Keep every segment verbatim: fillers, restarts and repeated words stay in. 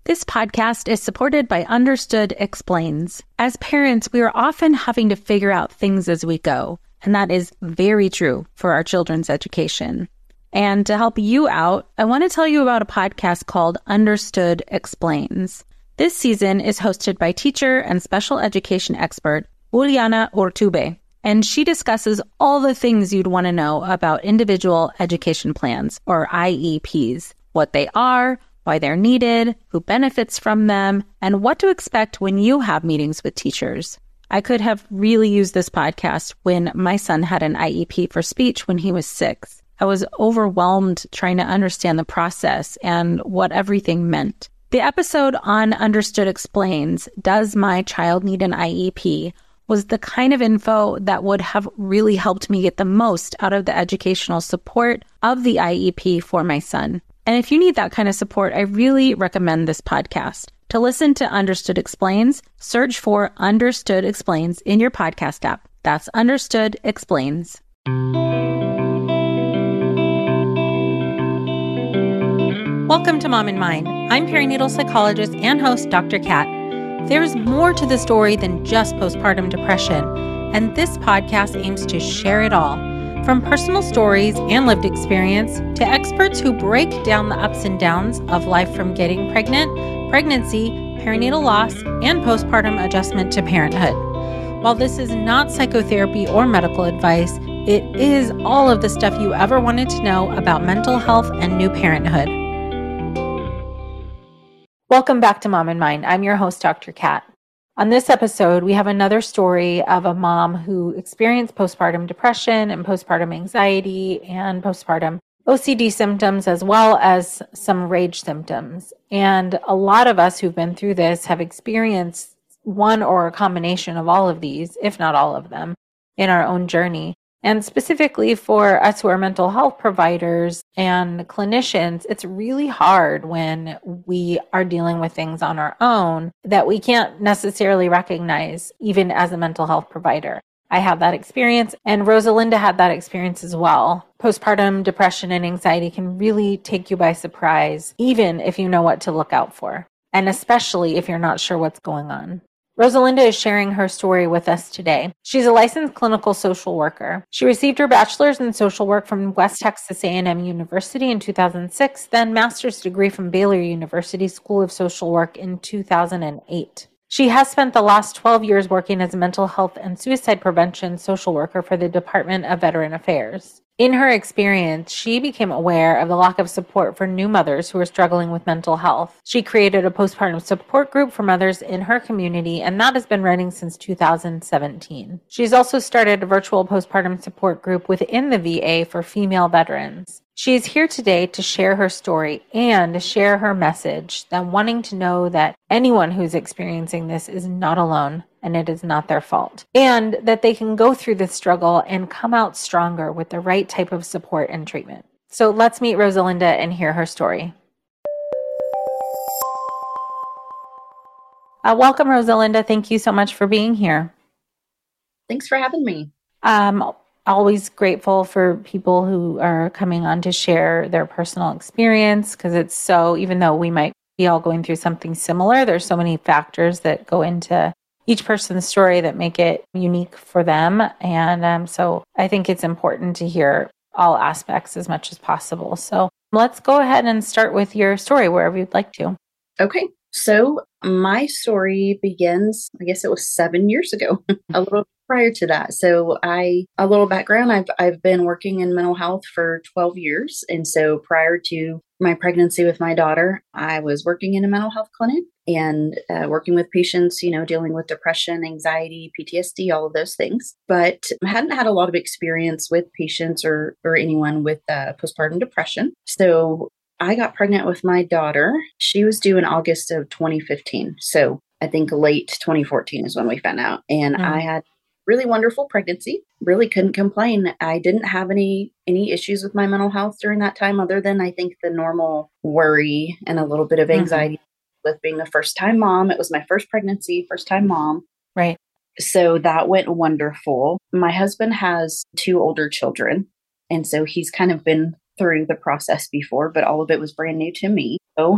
This podcast is supported by Understood Explains. As parents, we are often having to figure out things as we go, and that is very true for our children's education. And to help you out, I want to tell you about a podcast called Understood Explains. This season is hosted by teacher and special education expert Juliana Urtubey, and she discusses all the things you'd want to know about individual education plans, or I E Ps, what they are, why they're needed, who benefits from them, and what to expect when you have meetings with teachers. I could have really used this podcast when my son had an I E P for speech when he was six. I was overwhelmed trying to understand the process and what everything meant. The episode on Understood Explains, Does My Child Need an I E P?, was the kind of info that would have really helped me get the most out of the educational support of the I E P for my son. And if you need that kind of support, I really recommend this podcast. To listen to Understood Explains, search for Understood Explains in your podcast app. That's Understood Explains. Welcome to Mom and Mind. I'm perinatal psychologist and host, Doctor Kat. There's more to the story than just postpartum depression, and this podcast aims to share it all. From personal stories and lived experience to experts who break down the ups and downs of life from getting pregnant, pregnancy, perinatal loss, and postpartum adjustment to parenthood. While this is not psychotherapy or medical advice, it is all of the stuff you ever wanted to know about mental health and new parenthood. Welcome back to Mom and Mind. I'm your host, Doctor Kat. On this episode, we have another story of a mom who experienced postpartum depression and postpartum anxiety and postpartum O C D symptoms, as well as some rage symptoms. And a lot of us who've been through this have experienced one or a combination of all of these, if not all of them, in our own journey. And specifically for us who are mental health providers and clinicians, it's really hard when we are dealing with things on our own that we can't necessarily recognize, even as a mental health provider. I had that experience, and Rosalinda had that experience as well. Postpartum depression and anxiety can really take you by surprise, even if you know what to look out for, and especially if you're not sure what's going on. Rosalinda is sharing her story with us today. She's a licensed clinical social worker. She received her bachelor's in social work from West Texas A and M University in two thousand six, then master's degree from Baylor University School of Social Work in two thousand eight. She has spent the last twelve years working as a mental health and suicide prevention social worker for the Department of Veteran Affairs. In her experience, she became aware of the lack of support for new mothers who are struggling with mental health. She created a postpartum support group for mothers in her community, and that has been running since two thousand seventeen. She's also started a virtual postpartum support group within the V A for female veterans. She is here today to share her story and share her message, that wanting to know that anyone who's experiencing this is not alone and it is not their fault, and that they can go through this struggle and come out stronger with the right type of support and treatment. So let's meet Rosalinda and hear her story. Uh, welcome, Rosalinda. Thank you so much for being here. Thanks for having me. Um, always grateful for people who are coming on to share their personal experience, because it's so, even though we might be all going through something similar, there's so many factors that go into each person's story that make it unique for them. And um, so I think it's important to hear all aspects as much as possible. So let's go ahead and start with your story wherever you'd like to. Okay. So my story begins, I guess it was seven years ago, a little prior to that. So I, a little background, I've, I've been working in mental health for twelve years. And so prior to my pregnancy with my daughter, I was working in a mental health clinic and uh, working with patients, you know, dealing with depression, anxiety, P T S D, all of those things. But I hadn't had a lot of experience with patients or, or anyone with uh, postpartum depression. So I got pregnant with my daughter. She was due in August of twenty fifteen. So I think late twenty fourteen is when we found out. And mm. I had really wonderful pregnancy, really couldn't complain. I didn't have any, any issues with my mental health during that time, other than I think the normal worry and a little bit of anxiety mm-hmm. with being a first time mom. It was my first pregnancy, first time mom. Right. So that went wonderful. My husband has two older children. And so he's kind of been through the process before, but all of it was brand new to me. So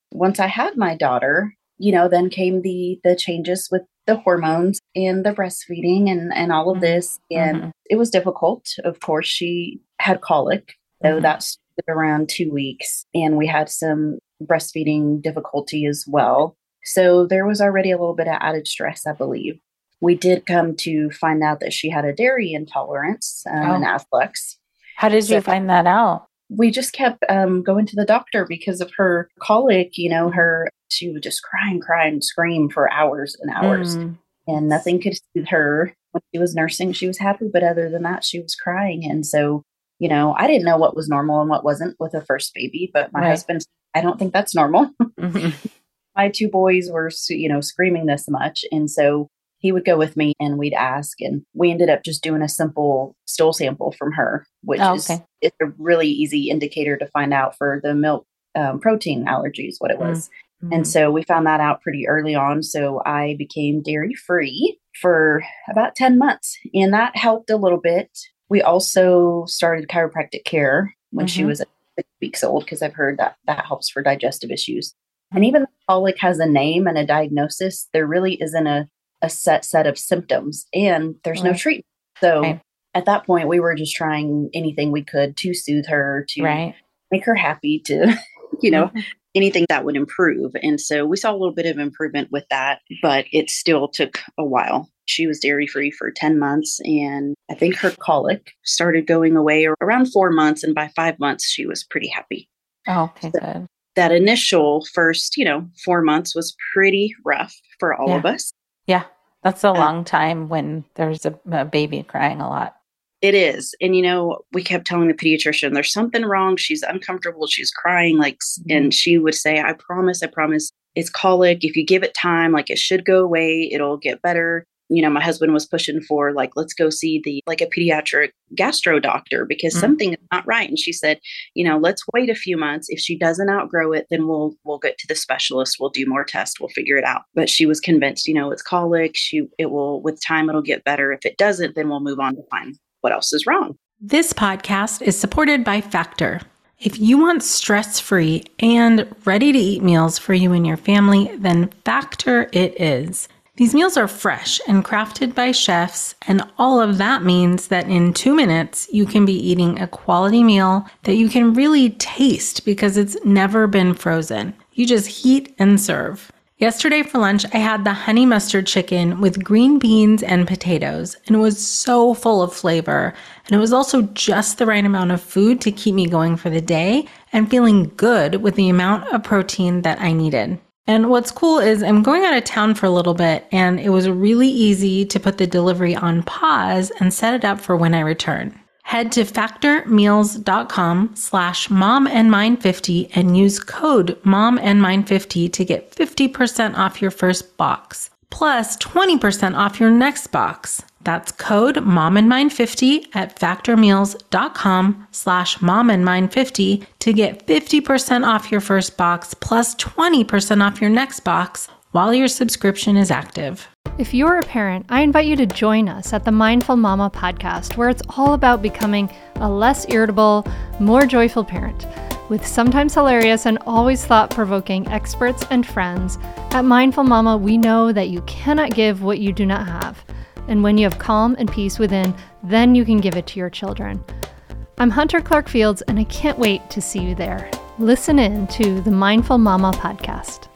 once I had my daughter, you know, then came the the changes with the hormones and the breastfeeding and and all of this. And Mm-hmm. it was difficult. Of course, she had colic, so Mm-hmm. that started around two weeks, and we had some breastfeeding difficulty as well. So there was already a little bit of added stress, I believe. We did come to find out that she had a dairy intolerance, um, Oh. an afflux. How did So- you find that out? We just kept um, going to the doctor because of her colic. You know, her she would just cry and cry and scream for hours and hours, Mm. and nothing could soothe her. When she was nursing, she was happy, but other than that, she was crying. And so, you know, I didn't know what was normal and what wasn't with a first baby. But my Right. husband, I don't think that's normal. Mm-hmm. My two boys were, you know, screaming this much, and so he would go with me and we'd ask, and we ended up just doing a simple stool sample from her, which Oh, is okay. it's a really easy indicator to find out for the milk um, protein allergies, what it was. Mm-hmm. And so we found that out pretty early on. So I became dairy free for about ten months, and that helped a little bit. We also started chiropractic care when she Mhm. was six weeks old, because I've heard that that helps for digestive issues. And even though colic has a name and a diagnosis, there really isn't a, a set set of symptoms, and there's no Right. treatment. So Right. at that point, we were just trying anything we could to soothe her, to Right. make her happy, to, you know, Mhm. anything that would improve. And so we saw a little bit of improvement with that, but it still took a while. She was dairy free for ten months, and I think her colic started going away around four months. And by five months, she was pretty happy. Oh, okay, So good. that initial first, you know, four months was pretty rough for all Yeah. of us. Yeah. That's a Uh, long time when there's a, a baby crying a lot. It is. And, you know, we kept telling the pediatrician, there's something wrong. She's uncomfortable. She's crying. Like, Mhm. and she would say, I promise, I promise it's colic. If you give it time, like it should go away. It'll get better. You know, my husband was pushing for like, let's go see the, like a pediatric gastro doctor because Mm. something is not right. And she said, you know, let's wait a few months. If she doesn't outgrow it, then we'll, we'll get to the specialist. We'll do more tests. We'll figure it out. But she was convinced, you know, it's colic. She, it will, with time, it'll get better. If it doesn't, then we'll move on to find what else is wrong. This podcast is supported by Factor. If you want stress-free and ready-to-eat meals for you and your family, then Factor it is. These meals are fresh and crafted by chefs, and all of that means that in two minutes, you can be eating a quality meal that you can really taste because it's never been frozen. You just heat and serve. Yesterday for lunch, I had the honey mustard chicken with green beans and potatoes, and it was so full of flavor. And it was also just the right amount of food to keep me going for the day and feeling good with the amount of protein that I needed. And what's cool is I'm going out of town for a little bit, and it was really easy to put the delivery on pause and set it up for when I return. Head to factormeals.com slash momandmine50 and use code momandmine50 to get fifty percent off your first box, plus twenty percent off your next box. That's code momandmine50 at factormeals.com slash momandmine50 to get fifty percent off your first box, plus twenty percent off your next box while your subscription is active. If you're a parent, I invite you to join us at the Mindful Mama podcast, where it's all about becoming a less irritable, more joyful parent. With sometimes hilarious and always thought-provoking experts and friends, at Mindful Mama, we know that you cannot give what you do not have. And when you have calm and peace within, then you can give it to your children. I'm Hunter Clark Fields, and I can't wait to see you there. Listen in to the Mindful Mama podcast.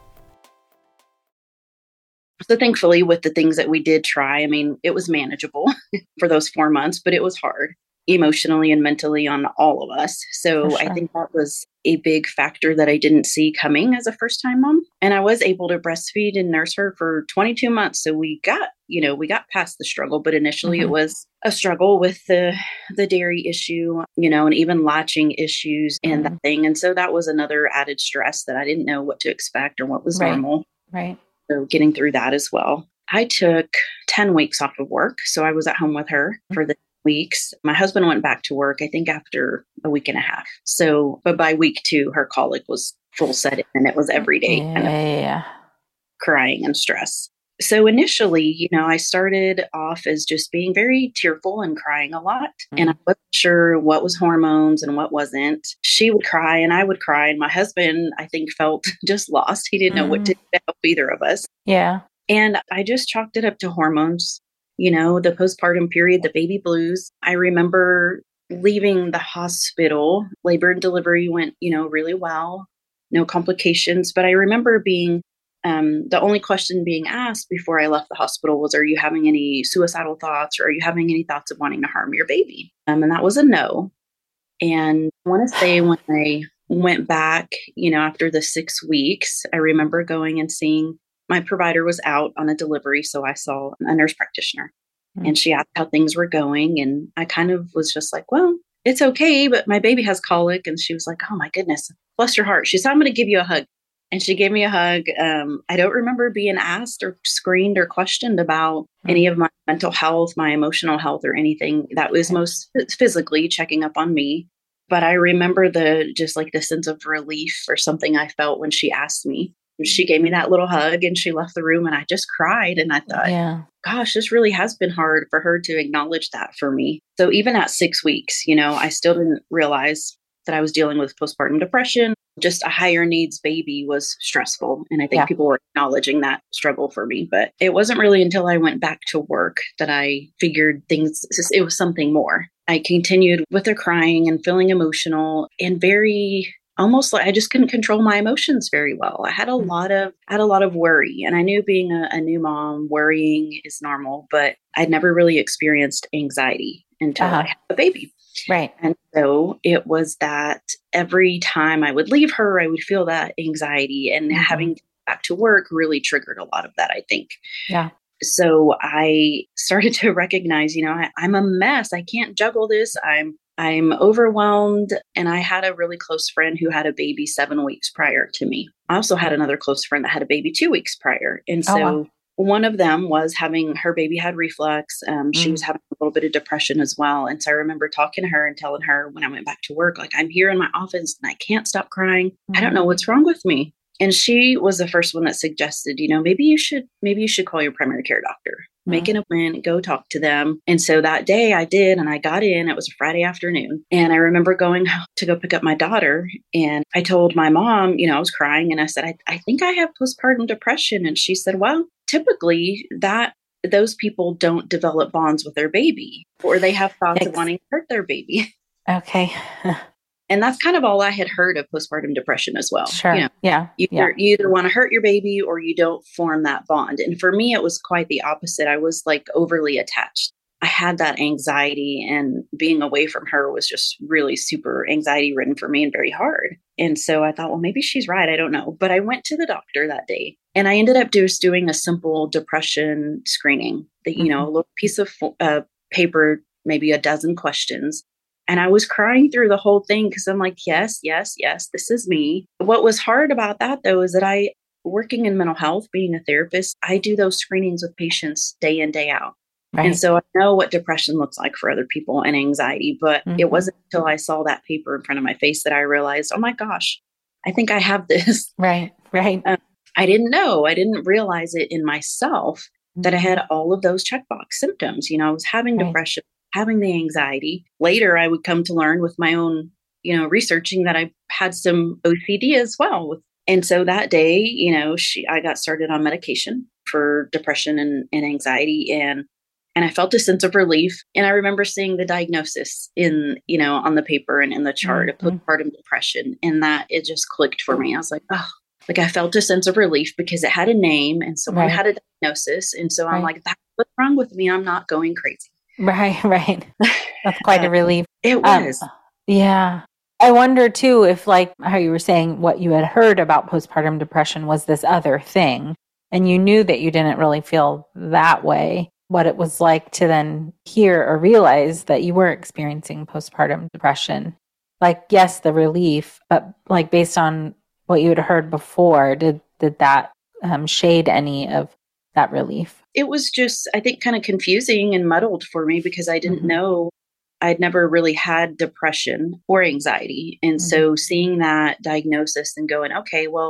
So thankfully, with the things that we did try, I mean, it was manageable for those four months, but it was hard emotionally and mentally on all of us. So For sure. I think that was a big factor that I didn't see coming as a first-time mom. And I was able to breastfeed and nurse her for twenty-two months. So we got, you know, we got past the struggle, but initially Mhm. it was a struggle with the the dairy issue, you know, and even latching issues and Mhm. that thing. And so that was another added stress that I didn't know what to expect or what was Right. normal. Right. So getting through that as well. I took ten weeks off of work. So I was at home with her for the weeks. My husband went back to work, I think after a week and a half. So, but by week two, her colic was full set in, and it was every day kind of Yeah. crying and stress. So initially, you know, I started off as just being very tearful and crying a lot. Mm-hmm. And I wasn't sure what was hormones and what wasn't. She would cry and I would cry. And my husband, I think, felt just lost. He didn't mm-hmm. know what to help either of us. Yeah. And I just chalked it up to hormones, you know, the postpartum period, the baby blues. I remember leaving the hospital. Labor and delivery went, you know, really well. No complications. But I remember being Um, the only question being asked before I left the hospital was, are you having any suicidal thoughts, or are you having any thoughts of wanting to harm your baby? Um, and that was a no. And I want to say when I went back, you know, after the six weeks, I remember going and seeing my provider was out on a delivery. So I saw a nurse practitioner mm-hmm. and she asked how things were going. And I kind of was just like, well, it's okay, but my baby has colic. And she was like, oh my goodness, bless your heart. She said, I'm going to give you a hug. And she gave me a hug. Um, I don't remember being asked or screened or questioned about mm-hmm. any of my mental health, my emotional health, or anything. That was okay. most physically checking up on me. But I remember the just like the sense of relief or something I felt when she asked me. She gave me that little hug and she left the room and I just cried. And I thought, yeah. gosh, this really has been hard for her to acknowledge that for me. So even at six weeks, you know, I still didn't realize that I was dealing with postpartum depression. Just a higher needs baby was stressful. And I think yeah. people were acknowledging that struggle for me. But it wasn't really until I went back to work that I figured things, it was something more. I continued with the crying and feeling emotional and very almost like I just couldn't control my emotions very well. I had a mm-hmm. lot of, I had a lot of worry, and I knew being a, a new mom, worrying is normal, but I'd never really experienced anxiety until uh-huh. I had a baby. Right. And so it was that every time I would leave her, I would feel that anxiety, and mm-hmm. having to go back to work really triggered a lot of that, I think. Yeah. So I started to recognize, you know, I, I'm a mess. I can't juggle this. I'm, I'm overwhelmed. And I had a really close friend who had a baby seven weeks prior to me. I also had another close friend that had a baby two weeks prior. And so oh, wow. one of them was having, her baby had reflux. Um, she mm. was having a little bit of depression as well. And so I remember talking to her and telling her when I went back to work, like, I'm here in my office and I can't stop crying. Mm. I don't know what's wrong with me. And she was the first one that suggested, you know, maybe you should, maybe you should call your primary care doctor, make an appointment, go talk to them. And so that day I did, and I got in, it was a Friday afternoon. And I remember going to go pick up my daughter, and I told my mom, you know, I was crying, and I said, I, I think I have postpartum depression. And she said, well, typically that those people don't develop bonds with their baby, or they have thoughts Thanks. of wanting to hurt their baby. Okay. And that's kind of all I had heard of postpartum depression as well. Sure. You know, yeah. You either, yeah. you either want to hurt your baby or you don't form that bond. And for me, it was quite the opposite. I was like overly attached. I had that anxiety, and being away from her was just really super anxiety ridden for me and very hard. And so I thought, well, maybe she's right. I don't know. But I went to the doctor that day, and I ended up just doing a simple depression screening, that, you mm-hmm. know, a little piece of uh, paper, maybe a dozen questions. And I was crying through the whole thing because I'm like, yes, yes, yes, this is me. What was hard about that, though, is that I, working in mental health, being a therapist, I do those screenings with patients day in, day out. Right. And so I know what depression looks like for other people and anxiety, but mm-hmm. it wasn't until I saw that paper in front of my face that I realized, oh my gosh, I think I have this. Right, right. Um, I didn't know. I didn't realize it in myself mm-hmm. that I had all of those checkbox symptoms. You know, I was having right. depression, having the anxiety. Later, I would come to learn with my own, you know, researching that I had some O C D as well. And so that day, you know, she, I got started on medication for depression and, and anxiety, and and I felt a sense of relief. And I remember seeing the diagnosis in, you know, on the paper and in the chart mm-hmm. of postpartum depression, and that it just clicked for me. I was like, oh, like I felt a sense of relief because it had a name and someone right. had a diagnosis. And so right. I'm like, that's what's wrong with me. I'm not going crazy. Right, right. That's quite a relief. It was. Um, yeah. I wonder too if, like how you were saying, what you had heard about postpartum depression was this other thing, and you knew that you didn't really feel that way, what it was like to then hear or realize that you were experiencing postpartum depression. Like, yes, the relief, but like based on what you had heard before, did, did that um, shade any of that relief? It was just, I think, kind of confusing and muddled for me because I didn't mm-hmm. know, I'd never really had depression or anxiety. And mm-hmm. so seeing that diagnosis and going, okay, well,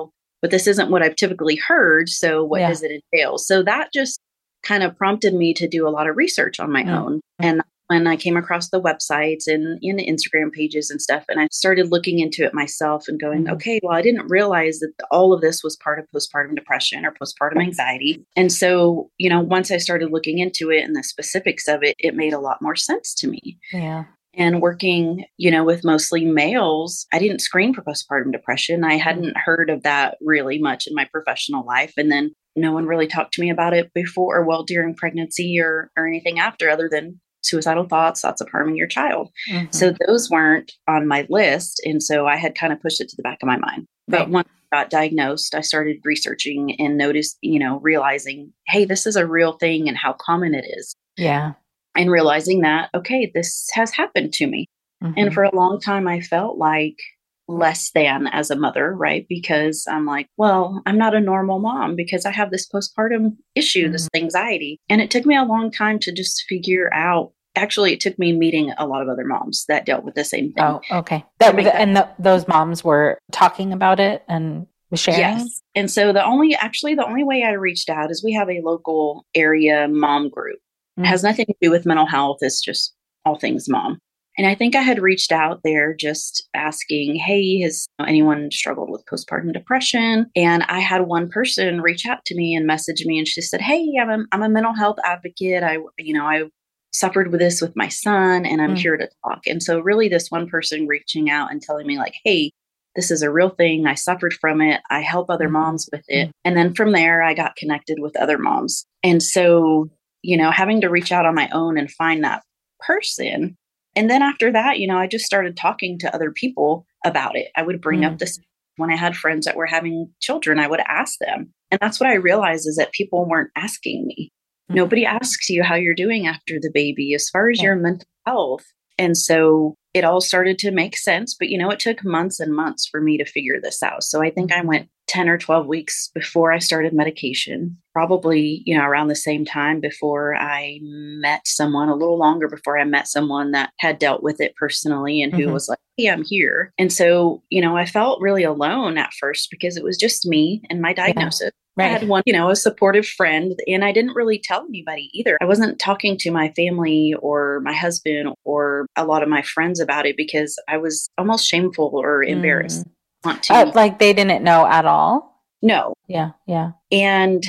but this isn't what I've typically heard. So what Yeah. does it entail? So that just kind of prompted me to do a lot of research on my Mm. own. And when I came across the websites and in the Instagram pages and stuff, and I started looking into it myself and going, Mhm. okay, well, I didn't realize that all of this was part of postpartum depression or postpartum anxiety. And so, you know, once I started looking into it and the specifics of it, it made a lot more sense to me. Yeah. And working, you know, with mostly males, I didn't screen for postpartum depression. I hadn't heard of that really much in my professional life. And then no one really talked to me about it before, or well, during pregnancy or, or anything after, other than suicidal thoughts, thoughts of harming your child. Mhm. So those weren't on my list. And so I had kind of pushed it to the back of my mind. But Right. once I got diagnosed, I started researching and noticed, you know, realizing, hey, this is a real thing and how common it is. Yeah. And realizing that, okay, this has happened to me. Mhm. And for a long time, I felt like less than as a mother, right? Because I'm like, well, I'm not a normal mom because I have this postpartum issue, Mhm. this anxiety. And it took me a long time to just figure out. Actually, it took me meeting a lot of other moms that dealt with the same thing. Oh, okay. That, make that- and th those moms were talking about it and sharing? Yes. And so the only, actually, the only way I reached out is we have a local area mom group. It has nothing to do with mental health. It's just all things mom. And I think I had reached out there just asking, hey, has anyone struggled with postpartum depression? And I had one person reach out to me and message me, and she said, hey, I'm a, I'm a mental health advocate. I, you know, I suffered with this with my son, and I'm Mm. here to talk. And so really this one person reaching out and telling me like, hey, this is a real thing. I suffered from it. I help other Mhm. moms with it. Mm. And then from there, I got connected with other moms. And so, you know, having to reach out on my own and find that person. And then after that, you know, I just started talking to other people about it. I would bring Mm. up this when I had friends that were having children, I would ask them. And that's what I realized is that people weren't asking me. Mhm. Nobody asks you how you're doing after the baby as far as Yeah. your mental health. And so it all started to make sense. But, you know, it took months and months for me to figure this out. So I think I Mhm. went ten or twelve weeks before I started medication, probably, you know, around the same time before I met someone, a little longer before I met someone that had dealt with it personally and who Mhm. was like, hey, I'm here. And so, you know, I felt really alone at first because it was just me and my diagnosis. I had Right. one, you know, a supportive friend, and I didn't really tell anybody either. I wasn't talking to my family or my husband or a lot of my friends about it because I was almost shameful or embarrassed. Mm. Want to Uh, like they didn't know at all? no. Yeah. Yeah. And,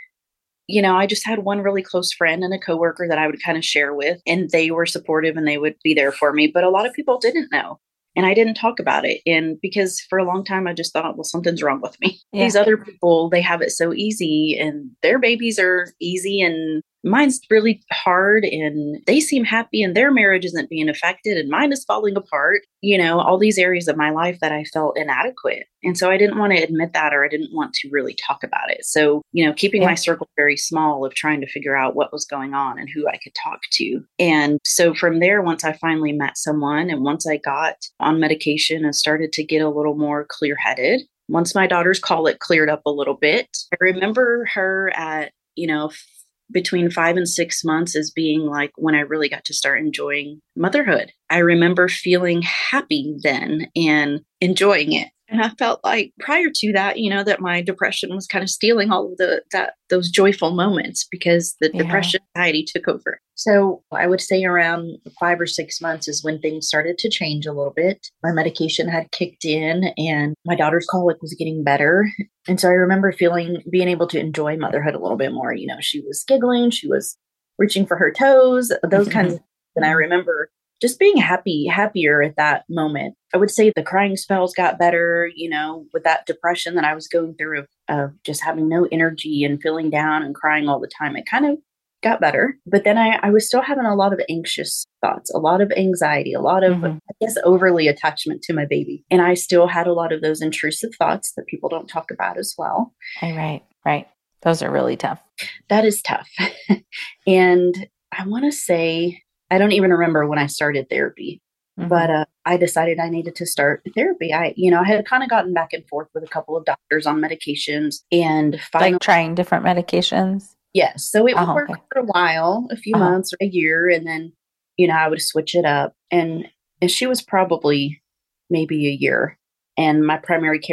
you know, I just had one really close friend and a coworker that I would kind of share with, and they were supportive and they would be there for me. But a lot of people didn't know. And I didn't talk about it. And because for a long time, I just thought, well, something's wrong with me. Yeah. These other people, they have it so easy and their babies are easy and mine's really hard and they seem happy and their marriage isn't being affected and mine is falling apart. You know, all these areas of my life that I felt inadequate. And so I didn't want to admit that, or I didn't want to really talk about it. So, you know, keeping Yeah. my circle very small of trying to figure out what was going on and who I could talk to. And so from there, once I finally met someone and once I got on medication and started to get a little more clear headed, once my daughter's colic cleared up a little bit, I remember her at, you know, f- between five and six months as being like when I really got to start enjoying motherhood. I remember feeling happy then and enjoying it. And I felt like prior to that, you know, that my depression was kind of stealing all of the that those joyful moments because the Yeah. depression anxiety took over. So I would say around five or six months is when things started to change a little bit. My medication had kicked in and my daughter's colic was getting better. And so I remember feeling, being able to enjoy motherhood a little bit more. You know, she was giggling, she was reaching for her toes, those kinds of things. And I remember just being happy, happier at that moment. I would say the crying spells got better, you know, with that depression that I was going through of, of just having no energy and feeling down and crying all the time. It kind of got better. But then I, I was still having a lot of anxious thoughts, a lot of anxiety, a lot of, Mhm. I guess, overly attachment to my baby. And I still had a lot of those intrusive thoughts that people don't talk about as well. Right, right, right. Those are really tough. That is tough. And I want to say, I don't even remember when I started therapy, Mhm. but uh, I decided I needed to start therapy. I, you know, I had kind of gotten back and forth with a couple of doctors on medications and finally, Like trying different medications. yes. So it would Oh, work okay. for a while, a few Uh-huh. months or a year. And then, you know, I would switch it up. And, and she was probably maybe a year. And my primary care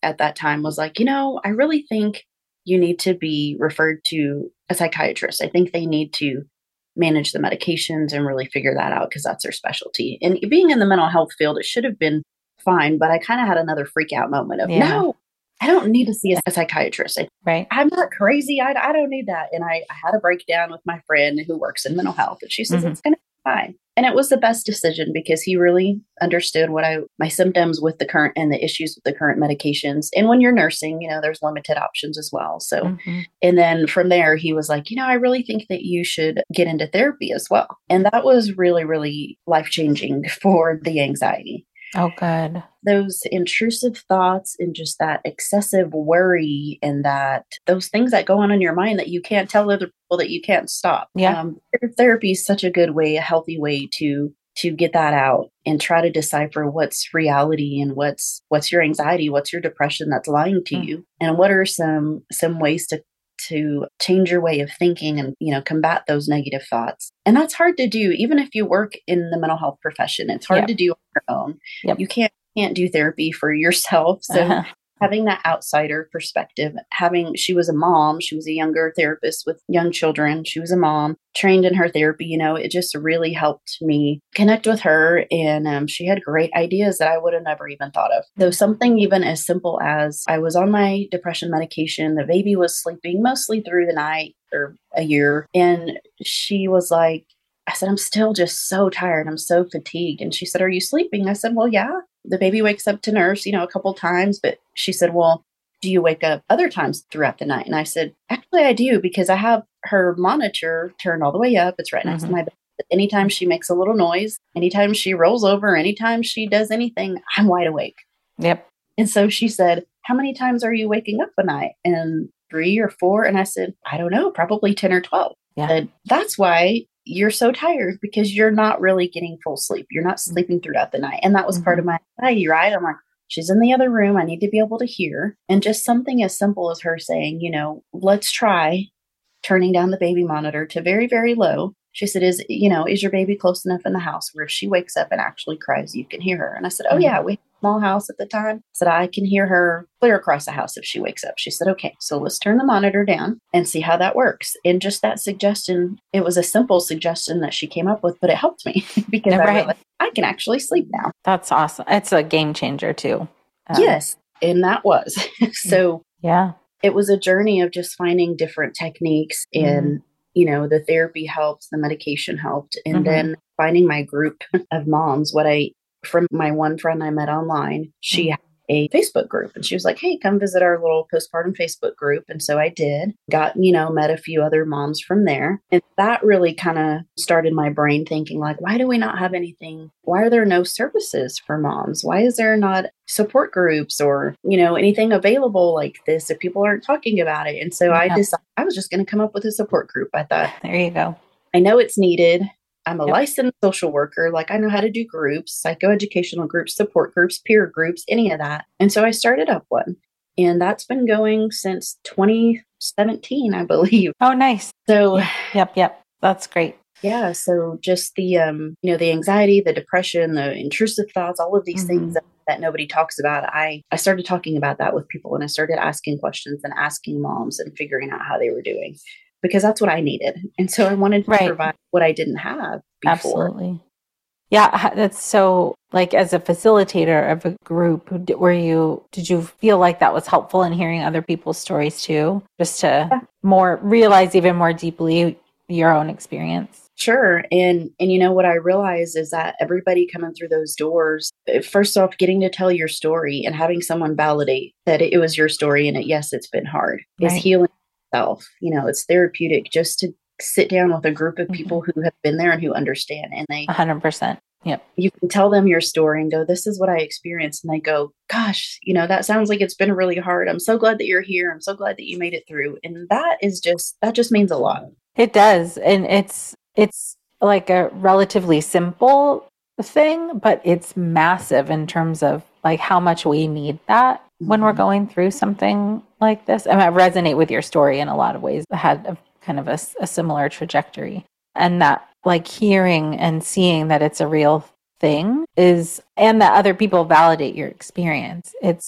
at that time was like, you know, I really think you need to be referred to a psychiatrist. I think they need to manage the medications and really figure that out because that's their specialty. And being in the mental health field, it should have been fine, but I kind of had another freak out moment of, Yeah. no, I don't need to see a, a psychiatrist. I, Right. I'm not crazy. I, I don't need that. And I, I had a breakdown with my friend who works in mental health, and she says, Mhm. it's going to be fine. And it was the best decision because he really understood what I, my symptoms with the current and the issues with the current medications. And when you're nursing, you know, there's limited options as well. So, Mhm. and then from there, he was like, you know, I really think that you should get into therapy as well. And that was really, really life-changing for the anxiety. Oh, good. Those intrusive thoughts and just that excessive worry and that those things that go on in your mind that you can't tell other people that you can't stop. Yeah. Um, therapy is such a good way, a healthy way to to get that out and try to decipher what's reality and what's what's your anxiety, what's your depression that's lying to Mm. you, and what are some some ways to to change your way of thinking and, you know, combat those negative thoughts. And that's hard to do, even if you work in the mental health profession. It's hard Yep. to do on your own. Yep. You can't can't do therapy for yourself. So Uh-huh. having that outsider perspective, having, she was a mom, she was a younger therapist with young children. She was a mom trained in her therapy, you know, it just really helped me connect with her. And um, she had great ideas that I would have never even thought of. Though something even as simple as I was on my depression medication, the baby was sleeping mostly through the night or a year. And she was like, I said, I'm still just so tired. I'm so fatigued. And she said, are you sleeping? I said, well, yeah. The baby wakes up to nurse, you know, a couple times, but she said, well, do you wake up other times throughout the night? And I said, actually, I do, because I have her monitor turned all the way up. It's right next Mhm. to my bed. Anytime she makes a little noise, anytime she rolls over, anytime she does anything, I'm wide awake. Yep. And so she said, how many times are you waking up a night? And three or four? And I said, I don't know, probably ten or twelve. Yeah. And that's why you're so tired, because you're not really getting full sleep. You're not sleeping throughout the night. And that was part of my anxiety, right? I'm like, she's in the other room. I need to be able to hear. And just something as simple as her saying, you know, let's try turning down the baby monitor to very, very low. She said, is, you know, is your baby close enough in the house where if she wakes up and actually cries, you can hear her? And I said, oh, yeah, we had a small house at the time. I said, I can hear her clear across the house if she wakes up. She said, okay, so let's turn the monitor down and see how that works. And just that suggestion, it was a simple suggestion that she came up with, but it helped me because Right. I realized I can actually sleep now. That's awesome. It's a game changer too. Um, Yes. And that was. So Yeah. it was a journey of just finding different techniques and, you know, the therapy helped, the medication helped. And Mhm. then finding my group of moms, what I, from my one friend I met online, she Mhm. had a Facebook group and she was like, hey, come visit our little postpartum Facebook group. And so I did, got, you know, met a few other moms from there. And that really kind of started my brain thinking like, why do we not have anything? Why are there no services for moms? Why is there not support groups or, you know, anything available like this if people aren't talking about it? And so I Yeah. decided I was just going to come up with a support group. I thought, There you go. I know it's needed. I'm a Yep. licensed social worker. Like I know how to do groups, psychoeducational groups, support groups, peer groups, any of that. And so I started up one. And that's been going since twenty seventeen, I believe. Oh, nice. So Yep. Yep. Yep. That's great. yeah, so just the, um, you know, the anxiety, the depression, the intrusive thoughts, all of these Mhm. things that, that nobody talks about. I, I started talking about that with people and I started asking questions and asking moms and figuring out how they were doing because that's what I needed. And so I wanted to Right. provide what I didn't have before. Absolutely. Yeah. h- That's so, like, as a facilitator of a group, d- were you, did you feel like that was helpful in hearing other people's stories too? Just to Yeah. more realize even more deeply your own experience? Sure. And, and you know, what I realized is that everybody coming through those doors, eh, first off, getting to tell your story and having someone validate that it was your story and it, yes, it's been hard, is Right. healing itself. You know, it's therapeutic just to sit down with a group of Mhm. people who have been there and who understand. And they, A hundred percent. Yep. you can tell them your story and go, this is what I experienced. And they go, gosh, you know, that sounds like it's been really hard. I'm so glad that you're here. I'm so glad that you made it through. And that is just, that just means a lot. It does. And it's, it's like a relatively simple thing, but it's massive in terms of like how much we need that when we're Mhm. going through something like this. I mean, I resonate with your story in a lot of ways. I had a kind of a, s- a similar trajectory, and that like hearing and seeing that it's a real thing is, and that other people validate your experience. It's,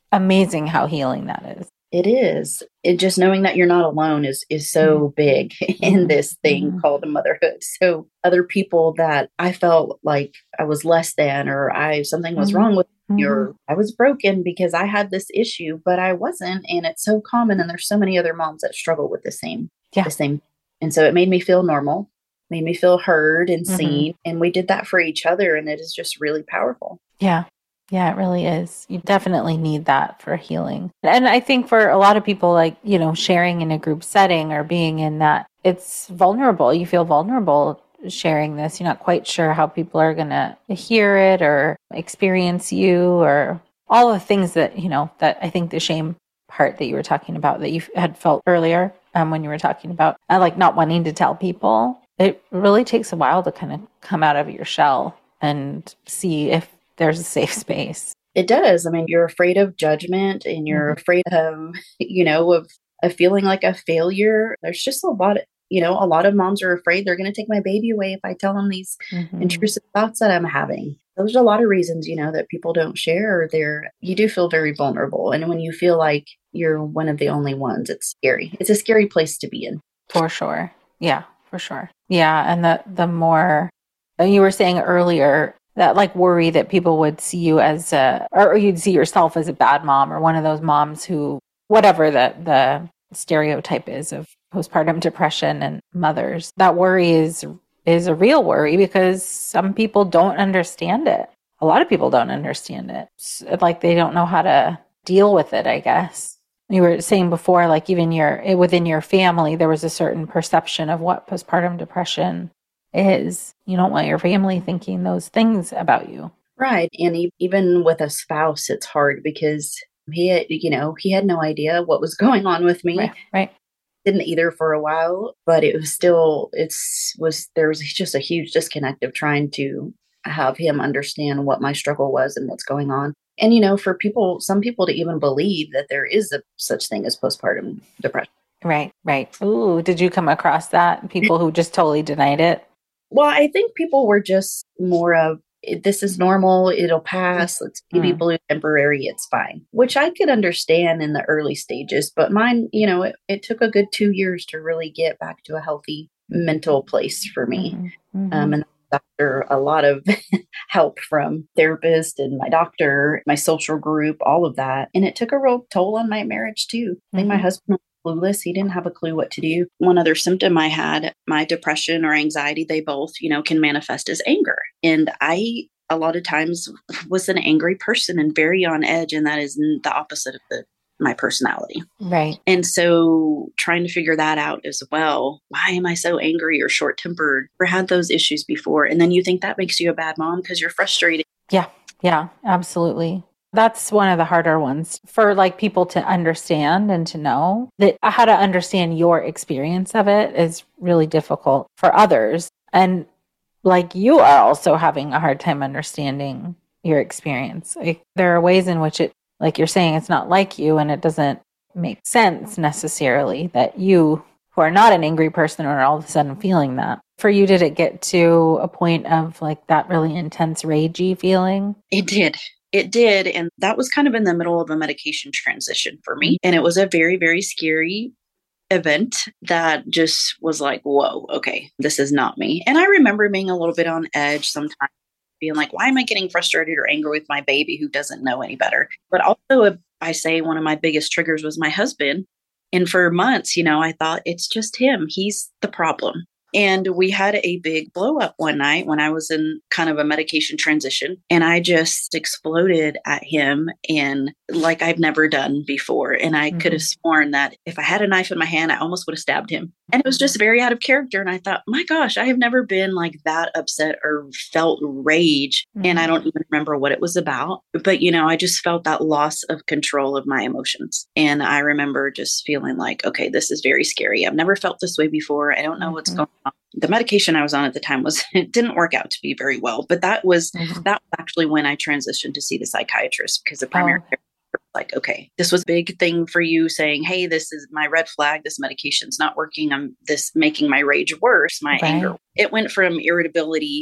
amazing how healing that is. It is. It just knowing that you're not alone is is so big in this thing Mm-hmm. called motherhood. So other people that I felt like I was less than, or I something was Mm-hmm. wrong with me, Mm-hmm. or I was broken because I had this issue, but I wasn't. And it's so common. And there's so many other moms that struggle with the same, Yeah. the same. And so it made me feel normal, made me feel heard and Mm-hmm. seen. And we did that for each other. And it is just really powerful. Yeah. Yeah, it really is. You definitely need that for healing. And I think for a lot of people, like, you know, sharing in a group setting or being in that, it's vulnerable. You feel vulnerable sharing this. You're not quite sure how people are going to hear it or experience you, or all the things that, you know, that I think the shame part that you were talking about that you had felt earlier um, when you were talking about uh, like not wanting to tell people. It really takes a while to kind of come out of your shell and see if there's a safe space. It does. I mean, you're afraid of judgment, and you're Mm-hmm. afraid of, you know, of, of feeling like a failure. There's just a lot of, you know, a lot of moms are afraid they're going to take my baby away if I tell them these Mm-hmm. intrusive thoughts that I'm having. There's a lot of reasons, you know, that people don't share. They're, you do feel very vulnerable. And when you feel like you're one of the only ones, it's scary. It's a scary place to be in. For sure. Yeah, for sure. Yeah. And the, the more you were saying earlier, that like worry that people would see you as a, or you'd see yourself as a bad mom, or one of those moms who, whatever the, the stereotype is of postpartum depression and mothers, that worry is, is a real worry because some people don't understand it. A lot of people don't understand it. It's like they don't know how to deal with it, I guess. You were saying before, like even your, within your family, there was a certain perception of what postpartum depression is. You don't want your family thinking those things about you. Right. And e- even with a spouse, it's hard because he, had, you know, he had no idea what was going on with me. Right. Right. Didn't either for a while, but it was still, it's was, there was just a huge disconnect of trying to have him understand what my struggle was and what's going on. And, you know, for people, some people to even believe that there is a such thing as postpartum depression. Right. Right. Ooh, did you come across that? People who just totally denied it? Well, I think people were just more of, this is normal, it'll pass, let's baby Mm. blue temporary, it's fine, which I could understand in the early stages. But mine, you know, it, it took a good two years to really get back to a healthy mental place for me. Mm-hmm. Mm-hmm. Um, and after a lot of help from therapist and my doctor, my social group, all of that. And it took a real toll on my marriage too. I think Mhm. my husband was clueless. He didn't have a clue what to do. One other symptom I had, my depression or anxiety, they both, you know, can manifest as anger. And I, a lot of times was an angry person and very on edge. And that is the opposite of the my personality. Right. And so trying to figure that out as well. Why am I so angry or short tempered? Or had those issues before. And then you think that makes you a bad mom because you're frustrated. Yeah. Yeah, absolutely. That's one of the harder ones for like people to understand and to know that how to understand your experience of it is really difficult for others. And like you are also having a hard time understanding your experience. Like, there are ways in which it, like you're saying, it's not like you and it doesn't make sense necessarily that you, who are not an angry person, are all of a sudden feeling that. For you, did it get to a point of like that really intense ragey feeling? It did. It did. And that was kind of in the middle of a medication transition for me. And it was a very, very scary event that just was like, whoa, okay, this is not me. And I remember being a little bit on edge sometimes, being like, why am I getting frustrated or angry with my baby who doesn't know any better? But also, I say one of my biggest triggers was my husband. And for months, you know, I thought it's just him. He's the problem. And we had a big blow up one night when I was in kind of a medication transition, and I just exploded at him and like I've never done before. And I mm-hmm. could have sworn that if I had a knife in my hand, I almost would have stabbed him. And it was just very out of character. And I thought, my gosh, I have never been like that upset or felt rage. Mm-hmm. And I don't even remember what it was about. But, you know, I just felt that loss of control of my emotions. And I remember just feeling like, okay, this is very scary. I've never felt this way before. I don't know mm-hmm. what's going on. The medication I was on at the time was, it didn't work out to be very well. But that was, mm-hmm. that was actually when I transitioned to see the psychiatrist, because the primary oh. care like, okay, this was a big thing for you saying, hey, this is my red flag. This medication's not working. I'm this making my rage worse, my right. anger. It went from irritability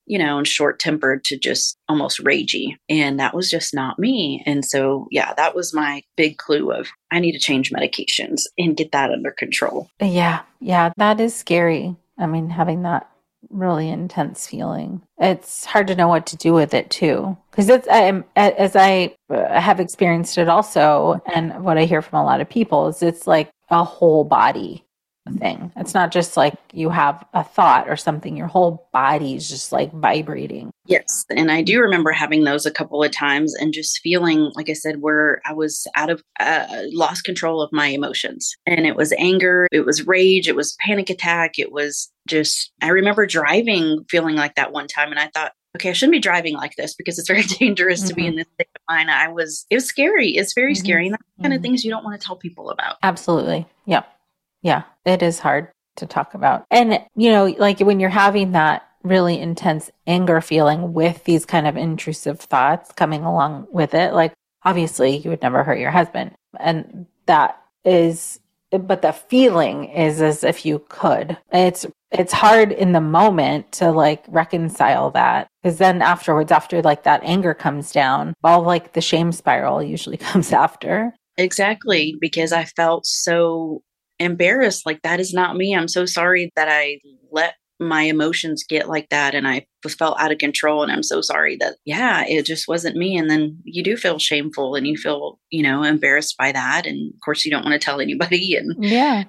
you know, and short tempered to just almost ragey. And that was just not me. And so, yeah, that was my big clue of I need to change medications and get that under control. Yeah. Yeah. That is scary. I mean, having that really intense feeling. It's hard to know what to do with it too. Because it's, I, as I have experienced it also, and what I hear from a lot of people is it's like a whole body thing. It's not just like you have a thought or something, your whole body is just like vibrating. Yes. And I do remember having those a couple of times and just feeling, like I said, where I was out of, uh, lost control of my emotions. And it was anger, it was rage, it was panic attack. It was just, I remember driving feeling like that one time. And I thought, okay, I shouldn't be driving like this because it's very dangerous mm-hmm. to be in this state of mind. I was, it was scary. It's very mm-hmm. scary. And that's the kind mm-hmm. of things you don't want to tell people about. Absolutely. Yeah. Yeah, it is hard to talk about. And, you know, like when you're having that really intense anger feeling with these kind of intrusive thoughts coming along with it, like obviously you would never hurt your husband. And that is, but the feeling is as if you could. It's, it's hard in the moment to like reconcile that. Because then afterwards, after like that anger comes down, all like the shame spiral usually comes after. Exactly. Because I felt so embarrassed. Like, that is not me. I'm so sorry that I let my emotions get like that. And I felt out of control. And I'm so sorry that, yeah, it just wasn't me. And then you do feel shameful and you feel, you know, embarrassed by that. And of course you don't want to tell anybody. And yeah.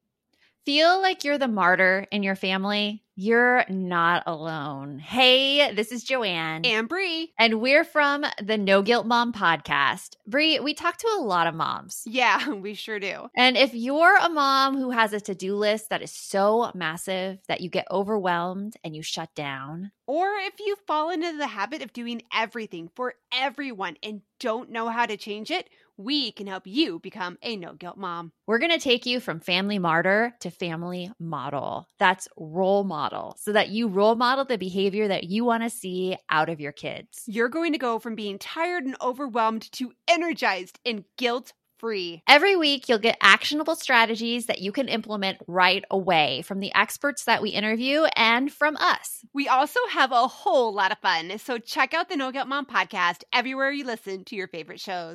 Feel like you're the martyr in your family. You're not alone. Hey, this is Joanne. And Bree. And we're from the No Guilt Mom podcast. Bree, we talk to a lot of moms. Yeah, we sure do. And if you're a mom who has a to-do list that is so massive that you get overwhelmed and you shut down, or if you fall into the habit of doing everything for everyone and don't know how to change it, we can help you become a no-guilt mom. We're going to take you from family martyr to family model. That's role model, so that you role model the behavior that you want to see out of your kids. You're going to go from being tired and overwhelmed to energized and guilt-free. Every week, you'll get actionable strategies that you can implement right away from the experts that we interview and from us. We also have a whole lot of fun, so check out the No Guilt Mom podcast everywhere you listen to your favorite shows.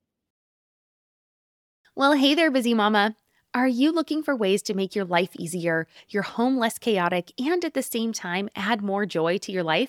Well, hey there, busy mama. Are you looking for ways to make your life easier, your home less chaotic, and at the same time add more joy to your life?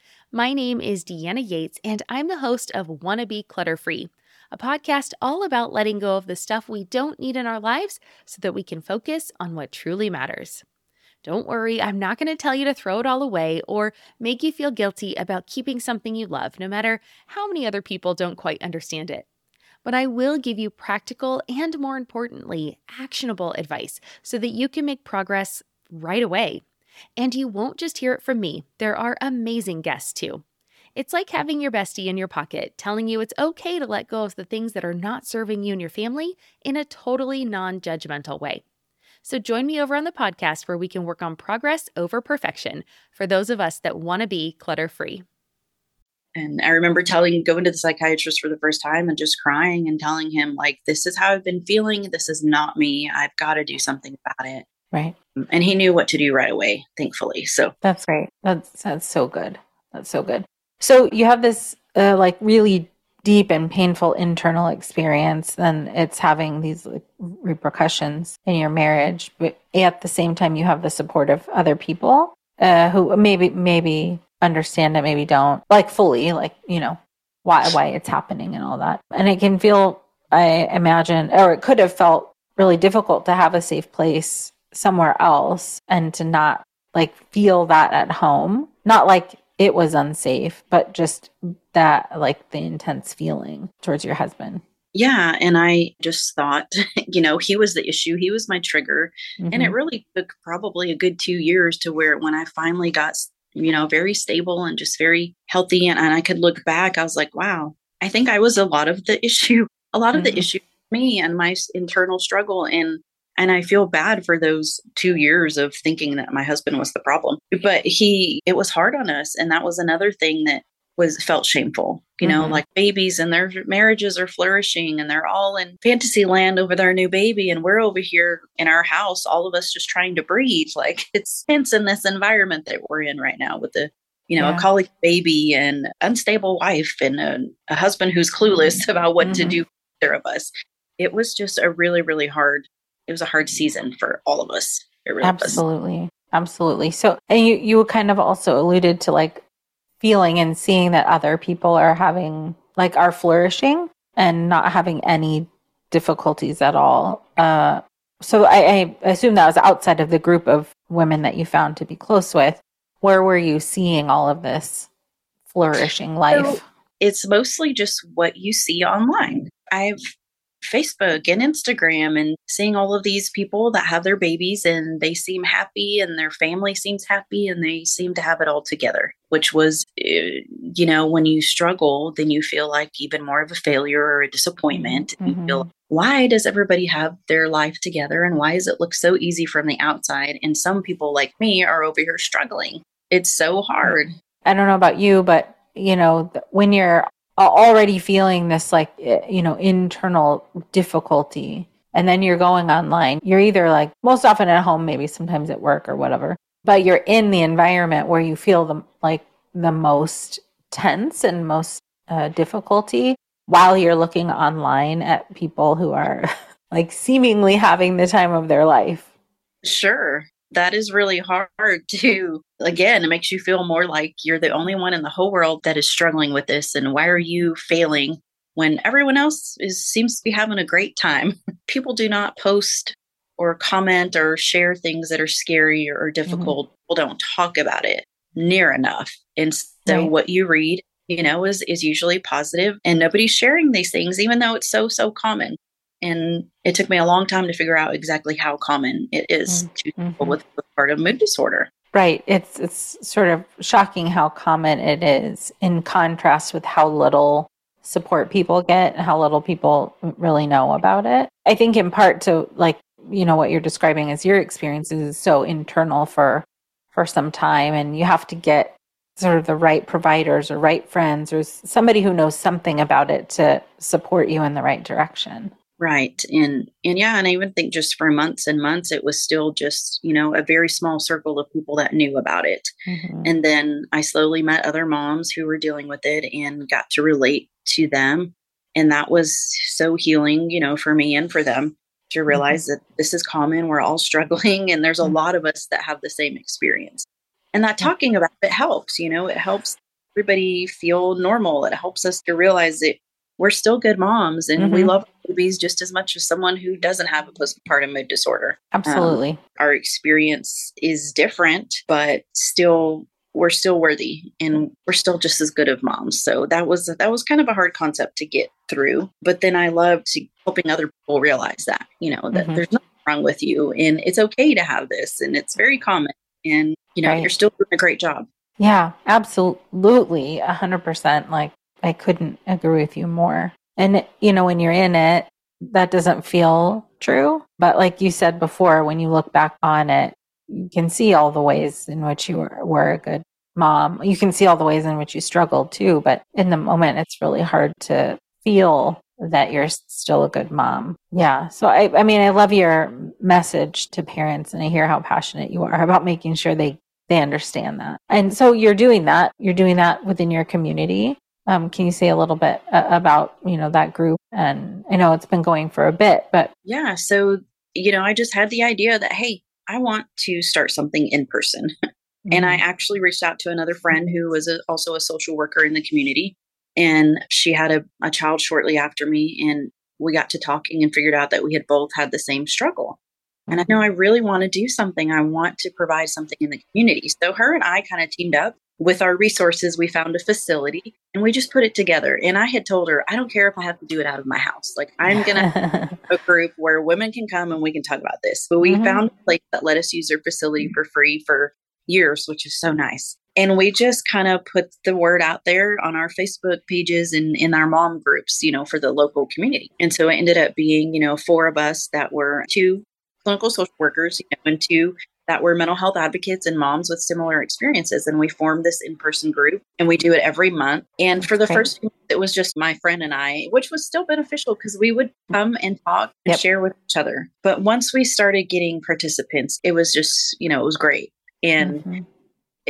My name is Deanna Yates, and I'm the host of Wanna Be Clutter Free, a podcast all about letting go of the stuff we don't need in our lives so that we can focus on what truly matters. Don't worry, I'm not going to tell you to throw it all away or make you feel guilty about keeping something you love, no matter how many other people don't quite understand it. But I will give you practical and, more importantly, actionable advice so that you can make progress right away. And you won't just hear it from me. There are amazing guests too. It's like having your bestie in your pocket telling you it's okay to let go of the things that are not serving you and your family in a totally non-judgmental way. So join me over on the podcast where we can work on progress over perfection for those of us that want to be clutter-free. And I remember telling, going to the psychiatrist for the first time and just crying and telling him, like, this is how I've been feeling. This is not me. I've got to do something about it. Right. And he knew what to do right away, thankfully. So that's great. That's, that's so good. That's so good. So you have this uh, like really deep and painful internal experience, then it's having these like, repercussions in your marriage. But at the same time, you have the support of other people uh, who maybe, maybe, understand it, maybe don't, like fully, like, you know, why why it's happening and all that. And it can feel, I imagine, or it could have felt really difficult to have a safe place somewhere else and to not like feel that at home. Not like it was unsafe, but just that like the intense feeling towards your husband. Yeah. And I just thought, you know, he was the issue. He was my trigger. Mm-hmm. And it really took probably a good two years to where when I finally got you know, very stable and just very healthy. And, and I could look back, I was like, wow, I think I was a lot of the issue, a lot of mm-hmm. the issue for me and my internal struggle. And, and I feel bad for those two years of thinking that my husband was the problem, but he, it was hard on us. And that was another thing that was felt shameful, you know, mm-hmm. like babies and their marriages are flourishing and they're all in fantasy land over their new baby. And we're over here in our house, all of us just trying to breathe. Like it's tense in this environment that we're in right now with the, you know, Yeah. a college baby and unstable wife and a, a husband who's clueless about what Mhm. to do with either of us. It was just a really, really hard, it was a hard season for all of us. It really was. Absolutely. Absolutely. So, and you, you kind of also alluded to like feeling and seeing that other people are having, like, are flourishing and not having any difficulties at all. Uh, so I, I assume that was outside of the group of women that you found to be close with. Where were you seeing all of this flourishing life? So it's mostly just what you see online. I've Facebook and Instagram and seeing all of these people that have their babies and they seem happy and their family seems happy and they seem to have it all together, which was, uh, you know, when you struggle, then you feel like even more of a failure or a disappointment. Mm-hmm. You feel, why does everybody have their life together and why does it look so easy from the outside? And some people like me are over here struggling. It's so hard. I don't know about you, but, you know, when you're already feeling this, like, you know, internal difficulty, and then you're going online, you're either like most often at home, maybe sometimes at work or whatever, but you're in the environment where you feel the like the most tense and most uh, difficulty while you're looking online at people who are like seemingly having the time of their life. Sure. That is really hard to, again, it makes you feel more like you're the only one in the whole world that is struggling with this. And why are you failing when everyone else is seems to be having a great time? People do not post or comment or share things that are scary or difficult. Mm-hmm. People don't talk about it near enough. And so right. what you read, you know, is, is usually positive, and nobody's sharing these things, even though it's so, so common. And it took me a long time to figure out exactly how common it is mm-hmm. to people with postpartum mood disorder. Right. It's it's sort of shocking how common it is in contrast with how little support people get and how little people really know about it. I think in part to, like, you know, what you're describing as your experience is so internal for for some time, and you have to get sort of the right providers or right friends or somebody who knows something about it to support you in the right direction. Right. And, and yeah, and I even think just for months and months, it was still just, you know, a very small circle of people that knew about it. Mm-hmm. And then I slowly met other moms who were dealing with it and got to relate to them. And that was so healing, you know, for me and for them to realize mm-hmm. that this is common. We're all struggling. And there's a mm-hmm. lot of us that have the same experience. And that talking about it helps, you know, it helps everybody feel normal. It helps us to realize that we're still good moms and mm-hmm. we love babies just as much as someone who doesn't have a postpartum mood disorder. Absolutely. Um, our experience is different, but still, we're still worthy and we're still just as good of moms. So that was, that was kind of a hard concept to get through. But then I loved helping other people realize that, you know, that mm-hmm. there's nothing wrong with you and it's okay to have this and it's very common and, you know, right. you're still doing a great job. Yeah, absolutely. A hundred percent. Like, I couldn't agree with you more. And, you know, when you're in it, that doesn't feel true. But like you said before, when you look back on it, you can see all the ways in which you were, were a good mom. You can see all the ways in which you struggled too. But in the moment, it's really hard to feel that you're still a good mom. Yeah. So, I, I mean, I love your message to parents, and I hear how passionate you are about making sure they, they understand that. And so you're doing that. You're doing that within your community. Um, can you say a little bit uh, about, you know, that group? And I know it's been going for a bit, but. Yeah. So, you know, I just had the idea that, hey, I want to start something in person. Mm-hmm. And I actually reached out to another friend who was a, also a social worker in the community. And she had a, a child shortly after me. And we got to talking and figured out that we had both had the same struggle. Mm-hmm. And I know I really want to do something. I want to provide something in the community. So her and I kind of teamed up. With our resources, we found a facility and we just put it together. And I had told her, I don't care if I have to do it out of my house. Like, I'm going to have a group where women can come and we can talk about this. But we mm-hmm. found a place that let us use their facility for free for years, which is so nice. And we just kind of put the word out there on our Facebook pages and in our mom groups, you know, for the local community. And so it ended up being, you know, four of us that were two clinical social workers, you know, and two that were mental health advocates and moms with similar experiences. And we formed this in-person group and we do it every month. And for the okay. first few months, it was just my friend and I, which was still beneficial because we would come and talk and yep. share with each other. But once we started getting participants, it was just, you know, it was great. And mm-hmm.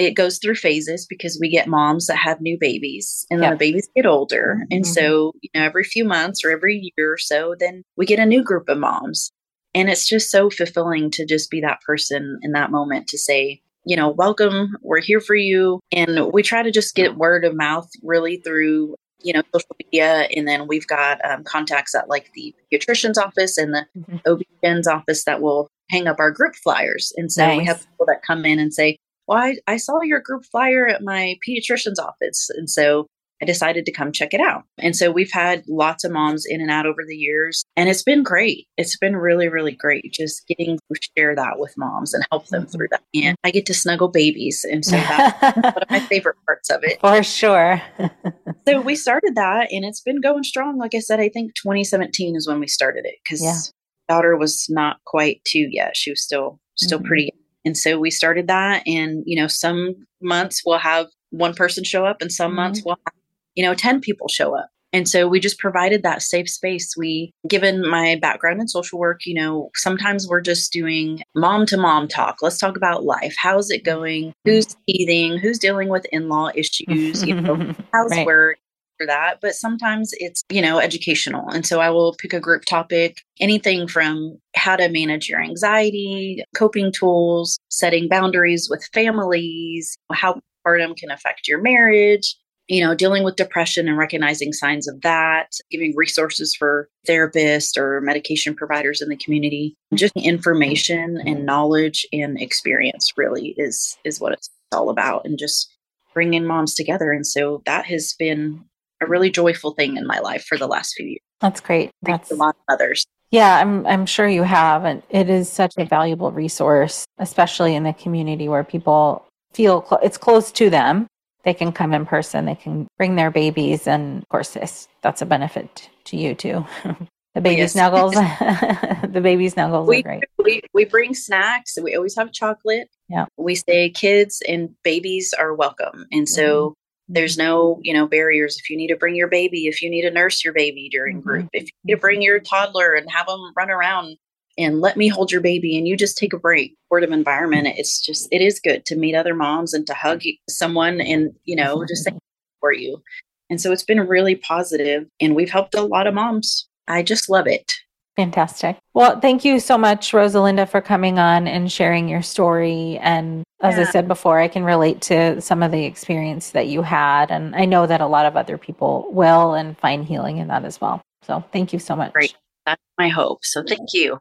it goes through phases because we get moms that have new babies and then Yep. the babies get older. And Mhm. so, you know, every few months or every year or so, then we get a new group of moms. And it's just so fulfilling to just be that person in that moment to say, you know, welcome, we're here for you. And we try to just get word of mouth really through, you know, social media. And then we've got um, contacts at like the pediatrician's office and the Mhm. O B G Y N's office that will hang up our group flyers. And so we have Nice. people that come in and say, well, I, I saw your group flyer at my pediatrician's office. And so I decided to come check it out. And so we've had lots of moms in and out over the years, and it's been great. It's been really, really great just getting to share that with moms and help them Mhm. through that. And I get to snuggle babies. And so that's one of my favorite parts of it. For sure. So we started that and it's been going strong. Like I said, I think twenty seventeen is when we started it because Yeah. daughter was not quite two yet. She was still, still Mhm. pretty young. And so we started that. And, you know, some months we'll have one person show up and some Mhm. months we'll have, you know, ten people show up. And so we just provided that safe space. We, given my background in social work, you know, sometimes we're just doing mom to mom talk. Let's talk about life. How's it going? Who's teething? Who's dealing with in-law issues? You know, how's Right. work? For that. But sometimes it's, you know, educational. And so I will pick a group topic, anything from how to manage your anxiety, coping tools, setting boundaries with families, how postpartum can affect your marriage, you know, dealing with depression and recognizing signs of that, giving resources for therapists or medication providers in the community. Just information and knowledge and experience really is is what it's all about, and just bringing moms together. And so that has been a really joyful thing in my life for the last few years. That's great. Thanks That's a lot of others. Yeah, I'm I'm sure you have, and it is such a valuable resource, especially in the community where people feel cl- it's close to them. They can come in person, they can bring their babies, and of course, this, that's a benefit to you too. The baby Yes. snuggles, the baby snuggles We, are great. we we bring snacks. We always have chocolate. Yeah. We say kids and babies are welcome, and so there's no, you know, barriers. If you need to bring your baby, if you need to nurse your baby during Mhm. group, if you need to bring your toddler and have them run around and let me hold your baby and you just take a break. Supportive environment. It's just, it is good to meet other moms and to hug someone and, you know, just say for you. And so it's been really positive, and we've helped a lot of moms. I just love it. Fantastic. Well, thank you so much, Rosalinda, for coming on and sharing your story. And as I Yeah. said before, I can relate to some of the experience that you had. And I know that a lot of other people will and find healing in that as well. So thank you so much. Great. That's my hope. So thank you.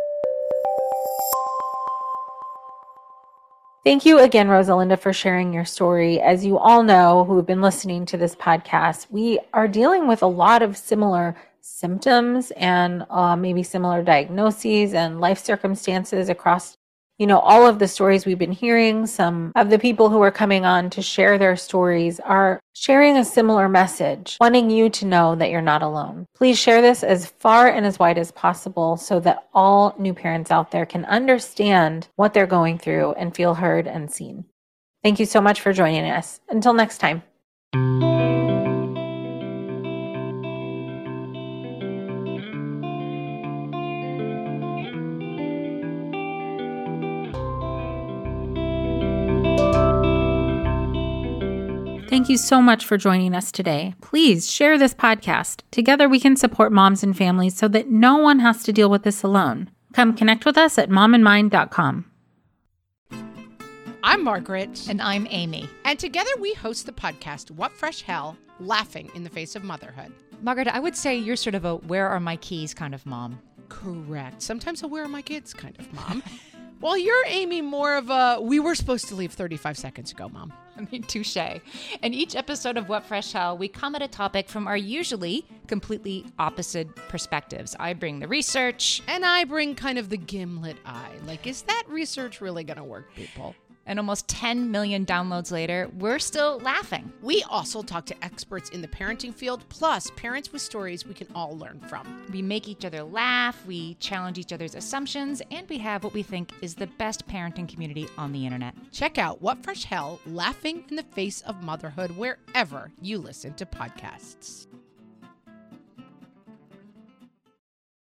Thank you again, Rosalinda, for sharing your story. As you all know, who have been listening to this podcast, we are dealing with a lot of similar symptoms and uh, maybe similar diagnoses and life circumstances across, you know, all of the stories we've been hearing. Some of the people who are coming on to share their stories are sharing a similar message, wanting you to know that you're not alone. Please share this as far and as wide as possible so that all new parents out there can understand what they're going through and feel heard and seen. Thank you so much for joining us. Until next time. Thank you so much for joining us today. Please share this podcast. Together we can support moms and families so that no one has to deal with this alone. Come connect with us at mom and mind dot com. I'm Margaret. And I'm Amy. And together we host the podcast, What Fresh Hell? Laughing in the Face of Motherhood. Margaret, I would say you're sort of a where are my keys kind of mom. Correct. Sometimes a where are my kids kind of mom. Well, you're, Amy, more of a we were supposed to leave thirty-five seconds ago, mom. I mean, touche. In each episode of What Fresh Hell, we come at a topic from our usually completely opposite perspectives. I bring the research. And I bring kind of the gimlet eye. Like, is that research really going to work, people? And almost ten million downloads later, we're still laughing. We also talk to experts in the parenting field, plus parents with stories we can all learn from. We make each other laugh, we challenge each other's assumptions, and we have what we think is the best parenting community on the internet. Check out What Fresh Hell? Laughing in the Face of Motherhood wherever you listen to podcasts.